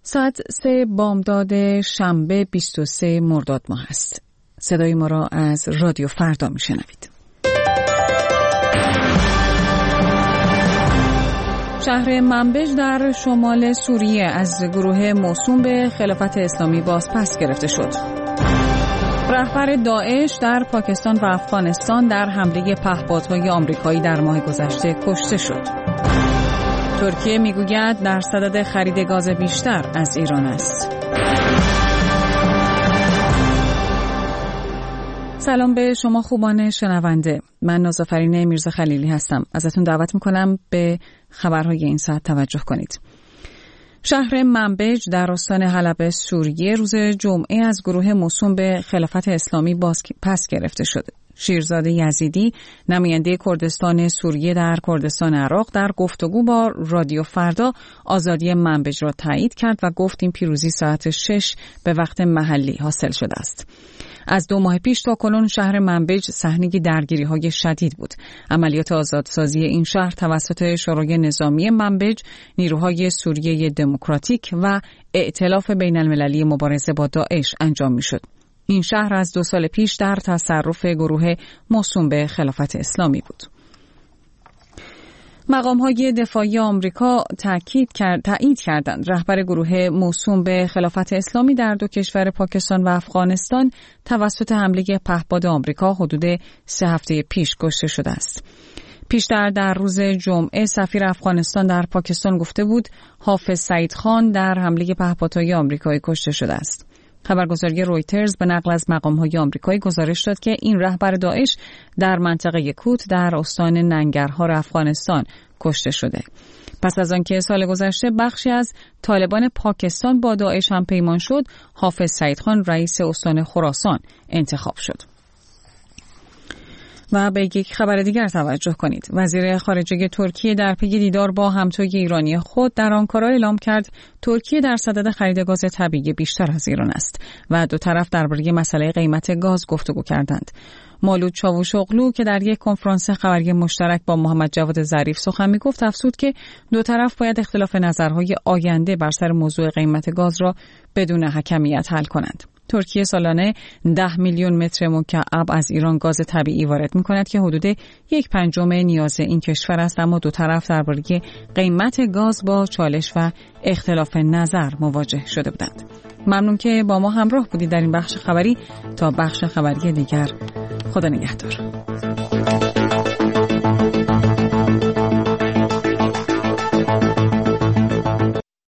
ساعت 3 بامداد شنبه 23 مرداد ماه است. صدای ما را از رادیو فردا میشنوید. شهر منبج در شمال سوریه از گروه موسوم به خلافت اسلامی پس گرفته شد. رهبر داعش در پاکستان و افغانستان در حمله پهپادهای آمریکایی در ماه گذشته کشته شد. ترکیه میگوید در صدد خرید گاز بیشتر از ایران است. سلام به شما خوبان شنونده. من نازافرین میرزا خلیلی هستم. ازتون دعوت میکنم به خبرهای این ساعت توجه کنید. شهر منبج در استان حلب سوریه روز جمعه از گروه موسوم به خلافت اسلامی پس گرفته شد. شیرزاد یزیدی، نماینده کردستان سوریه در کردستان عراق، در گفتگو با رادیو فردا آزادی منبج را تایید کرد و گفت این پیروزی ساعت 6 به وقت محلی حاصل شده است. از 2 ماه پیش تا کنون شهر منبج صحنه درگیری‌های شدید بود. عملیات آزادسازی این شهر توسط شورای نظامی منبج، نیروهای سوریه دموکراتیک و ائتلاف بین‌المللی مبارزه با داعش انجام می‌شد. این شهر از 2 سال پیش در تصرف گروه موسوم به خلافت اسلامی بود. مقام‌های دفاعی آمریکا تایید کردند رهبر گروه موسوم به خلافت اسلامی در 2 کشور پاکستان و افغانستان توسط حمله پهپاد آمریکا حدود 3 هفته پیش کشته شده است. پیشتر در روز جمعه سفیر افغانستان در پاکستان گفته بود حافظ سعید خان در حمله پهپادهای آمریکایی کشته شده است. خبرگزاری رویترز به نقل از مقام‌های آمریکایی گزارش داد که این رهبر داعش در منطقه کوت در استان ننگرهار افغانستان کشته شده. پس از آنکه سال گذشته بخشی از طالبان پاکستان با داعش هم پیمان شد، حافظ سعید خان رئیس استان خراسان انتخاب شد. و به یک خبر دیگر توجه کنید. وزیر خارجه ترکیه در پی دیدار با همتای ایرانی خود در آنکارا اعلام کرد ترکیه در صدد خرید گاز طبیعی بیشتر از ایران است و 2 طرف درباره مسئله قیمت گاز گفتگو کردند. مولود چاوشوغلو که در یک کنفرانس خبری مشترک با محمد جواد ظریف سخن می‌گفت افزود که 2 طرف باید اختلاف نظرهای آینده بر سر موضوع قیمت گاز را بدون حکمیت حل کنند. ترکیه سالانه 10 میلیون متر مکعب از ایران گاز طبیعی وارد می‌کند که حدود 1/5 نیاز این کشور است، اما 2 طرف درباره قیمت گاز با چالش و اختلاف نظر مواجه شده بودند. ممنون که با ما همراه بودید در این بخش خبری. تا بخش خبری دیگر، خدا نگهدار.